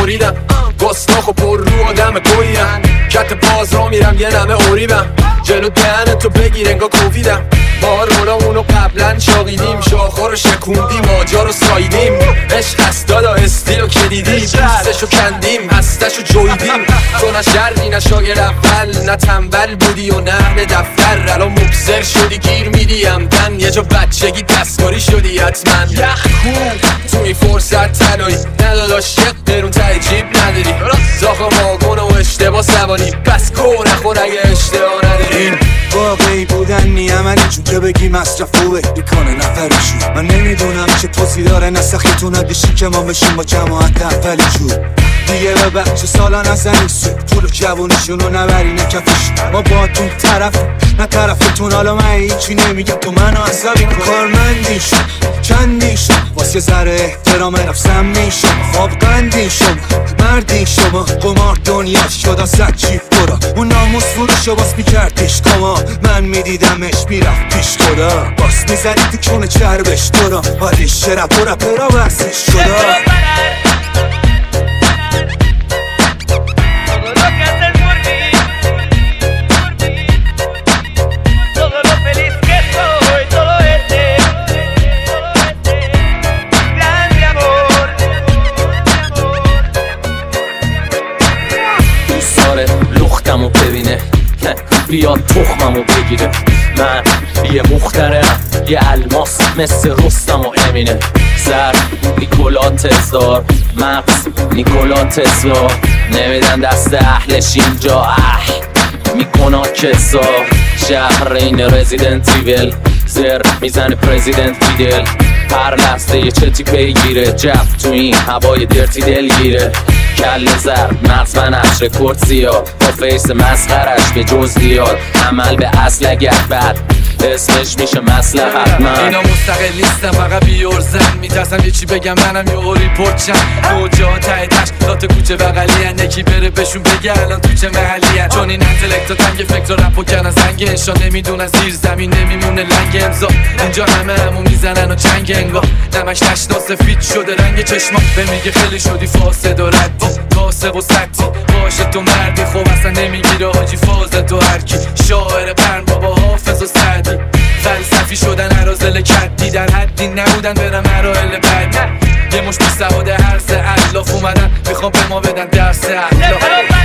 بریدم گستاخ و پر رو آدم گویم کت باز را میرم یه نمه اوریبم جلو دهنتو بگیر انگا کوویدم ما رولامونو قبلا شاقیدیم شاخا رو شکوندیم آجا رو سایدیم عشق هست دادا استیلو که دیدی پوستشو کندیم هستشو جویدیم تو نه شرقی نه شاگرد اول نه تنبل بودی و نه دفتر الان مبصر شدی گیر میدی همدن یه جا بچگی دستکاری شدی حتما یخ کن تو این فرصت تنهایی نداداش یک قرون ته جیب نداری زاخا واگن و اشتباه سوانی بس کن نخور اگه اشتباه نداری واقعی بودن نیامنی چون که بگی مصرف خوبه بیکنه نفرشون من نمیدونم چه توصی داره نسخیتون ندیشی که ما بشیم با جماعت اولی جور دیگه به بچه سالا نزنی سو پول جوونیشونو نبری نکفشون ما با تون طرف نه طرفتون حالا من هیچی نمیگم تو منو عصبی کن کارمندی شما چندی شما واسه ذره احترام نفسم میشم خواب قندی شما مردی شما قمار دنیا شد صد چیف برا اون ناموس فروشو باس میکردیش کما من میدیدمش میرفت پیش خدا باس میزنی تو کونه چربش دورا حالی شرب و رپرا بسش شدا لختمو ببینه بیاد تخممو بگیره من یه مخترم یه الماس مثل رستم و امینه سر نیکولا تزار مغز نیکولا تزار نمیدن دست اهلش اینجا میکنا کسا شهر این رزیدنت ایول زر میزنه پرزیدنت بیدل هر لحظه یه چتی پیگیره جف تو این هوای درتی دلگیره کل زر مغز و نقش رکورد زیاد با فیس مسخرش به جز دیاد عمل به اصل اگر بد اسمش میشه مصلحت من اینا مستقل نیستم فقط بیورزن میترسم یه چی بگم منم یه اوری پرچم نوجا ته تش دات کوچه بغلی هن یکی بره بهشون بگه الان تو چه محلی هن چون این انتلکتا تنگ فکر و رپو کنن زنگ انشا نمیدونن زیر زمین نمیمونه لنگ امضا اینجا همو میزنن و چنگ انگا نمش نشنا سفید شده رنگ چشما به میگه خیلی شدی فاسد و ردی کاسب و سکتی باشه تو مردی خوب اصلا نمیگیره حاجی فازه تو هرکی شاعر پرن بابا حافظ و سعدی فلسفی شدن عرازل کدی در حدی نبودن برم مراحل بعدی یه مش بی سواد هرز علاف اومدن میخوام به ما بدن درس علاف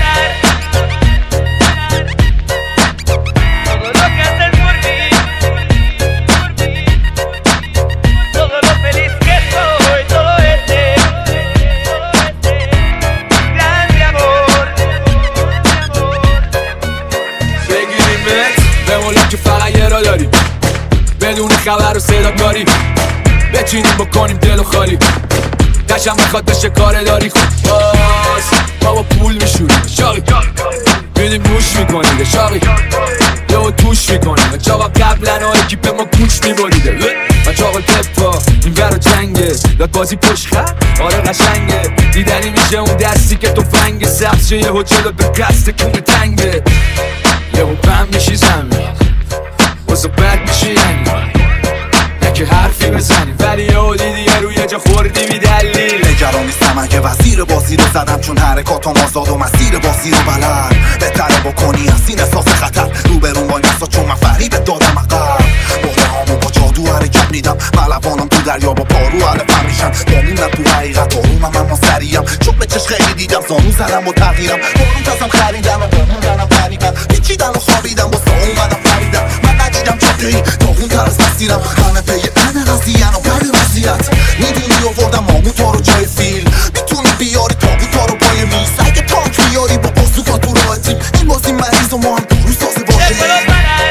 که فقط یه را داریم بدون خبر و صدا کاری بچینیم بکنیم دل و خالی دشم بخواد بشه کار داری خود باز ما با پول میشونیم شاقی میدیم موش میکنیم شاقی یه توش میکنیم چاقا قبلا و اکیپ ما کوش میبریده و چاقل پپا این برا جنگه داد بازی پشت خط آره قشنگه دیدنی میشه اون دستی که تو فنگ سبز شه یه هجلت به قصد کونه تنگه یه بم میشی زمین واسه بد میشی یعنی نه که حرفی بزنی ولی یه دیگه روی جا خوردی بی دلیل نگران نیستم اگه وزیر بازی رو زدم چون حرکاتم آزاد و مسیر بازی رو بلد بهتره بکنی از این احساس خطر روبرون وای نستا چون من فریبت دادم عقب باره هامو با جادو حرکت میدم ملوانم تو دریا با پارو علفم میشن دانیم تو حقیقت آرومم اما سریعم چون به چش خیلی دیدم زانو زدم و تغییرم بارون کسم خریدم و بموندنم فریبم پیچیدن و خوابیدم با سا اومدم فریدم من ندیدم جادهی داغون تر از مسیرم همه پی من قضیه و بر وضعیت میدونی آوردم ماموتا رو جای فیل میتونی بیاری تابوتا رو پای میز اگه تانک بیاری با بازوکا تو راه تیم این بازی مریض و ما هم تو رو سازه باشه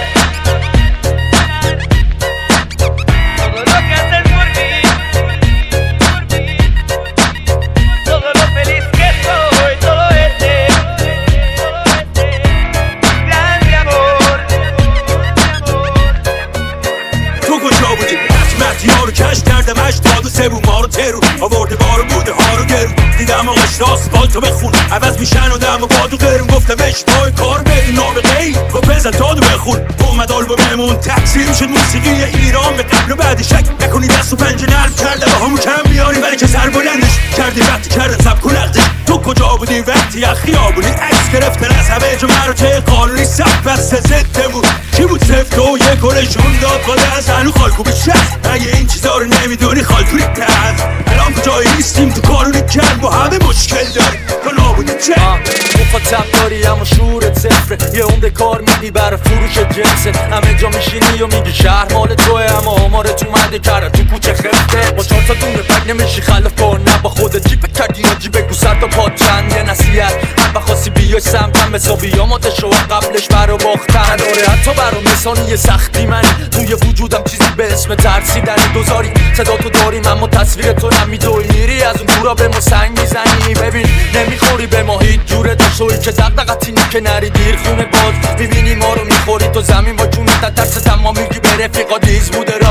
رو کش کردم داد و سبون ما رو ترو آورده بارو بوده ها رو گرون دیدم و قشراس بالتو بخون عوض میشن و دم و بادو قرون گفتم اشتباه کار بدون نابقهی و بزن دادو بخون اومد آلبوممون تقسیم شد موسیقی ایران به قبل و بعد شک نکنی دست و پنجه نرم کرده با همون کم بیاری ولی که سر بلندش کردی وقتی کردن سب کنردش تو کجا بودی وقتی از خیابونی عکس گرفتن از همه جا مراتع قانونی صف بسته ضدمون کی بود 0 2 1 گلشون داد بالا از هنو خالکوبی شهر اگه این چیزا رو نمیدونی خالکوبی تحت الان کجایی نیستیم تو کارونی کرد با همه مشکل داریم تو نابودی چه مخاطب داری اما شعورت صفره یه عمده کار میدی برای فروش جنسه همه جا میشینی و میگی شهر مال توه اما آمارت اومده کرده تو کوچه خفته با 4 تا دونه پک نمیشی خلاف کار نه با خودت جیب کردی یا جیب گو سر تا پا چند یه نصیحت هر بخواستی بیای سمتم حسابی یا ماتشو قبلش برا باختن آره حتی برا مثانی یه سختی منی توی وجودم چیزی به اسم ترسیدنی دوزاری صدا تو داریم اما تصویر تو نمیدوی میری از اون دورا به ما سنگ میزنی ببین نمیخوری به ما هیچ جوره داشوی که دقدقت اینی که نری دیر خونه باز میبینی ما رو میخوری تو زمین با جونت ترس تمام میگی به رفیقا دیز بوده را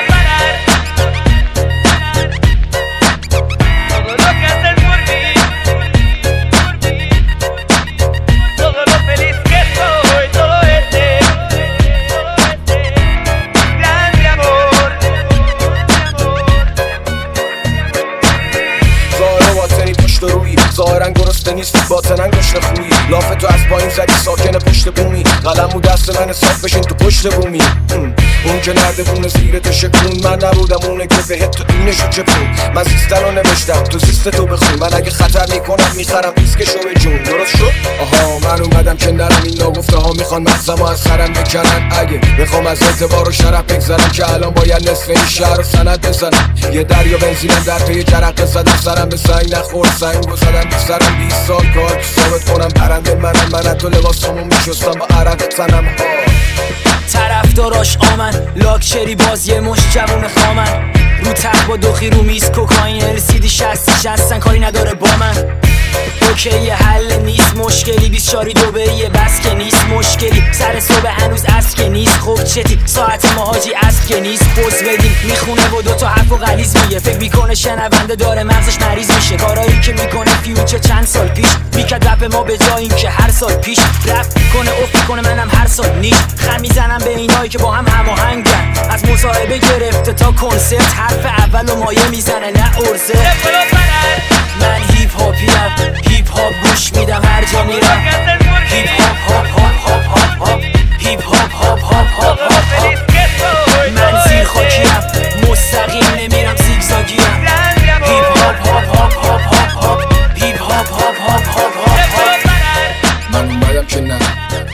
ظاهرا گرسنه نیستی باطنن گشنه خویی لاف تو از پایین زدی ساکن پشت بومی قلمو دست من حساب بشین تو پشت بومی اون که نردبونه زیرت شکون من نبودم اونه که بهت تو اینشو چپون من زیسته رو نوشتم تو زیست تو بخون من اگه خطر میکنم میخرم ریسکشو به جون درست شد آها من اومدم که نرم این ناگفته ها میخوان مغزمو از خرم بکنن اگه بخوام از اعتبار و شرف بگذرم که الان باید نصف این شهر رو سند بزنم یه دریا بنزینم در پی جرقه زدم سرم به سنگ نخور سنگ رو زدم بی سرم 20 سال کار که ثابت کنم برنده من تو لباسامو میشستم با عرق تنم ها طرفداراش آمن لاکچری باز یه مش جوون خامن رو تخت با دوخی رو میز کوکائین LCD 60 هستن کاری نداره با من اوکی یه حل نیست مشکلی 20 شاری دوبهیه بس که نیست مشکلی سر صبح هنوز از که نیست خب چتی ساعت مهاجی از که نیست پوز بدیم میخونه و دوتا حرف و غلیظ میگه فکر میکنه شنونده داره مغزش مریض میشه کارایی که میکنه فیوچر چند سال پیش میکرد رپ ما به جای این که هر سال پیش رپ کنه افت کنه منم هر سال نیش خم میزنم به اینایی که با هم هماهنگن از مصاحبه گرفته تا کنسرت حرف اول و مایه میزنه نه ارزه من هیپ هاپیم هیپ هاپ گوش میدم هر جا میرم هیپ هاپ هاپ هاپ هاپ هاپ هاپ هیپ هاپ هاپ هاپ هاپ هاپ من زیر خاکیم مستقیم نمیرم زیگزاگیم هیپ هاپ هاپ هاپ هاپ هاپ هاپ هیپ هاپ هاپ هاپ هاپ هاپ من اومدم که نه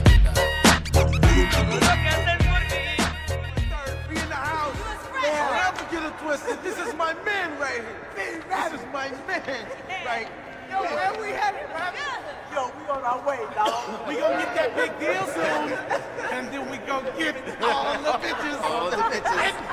This is my man right here. This is my man, right? Yo, where we headed, man? Yo, we on our way, dog. We gonna get that big deal soon, and then we gonna get all the bitches.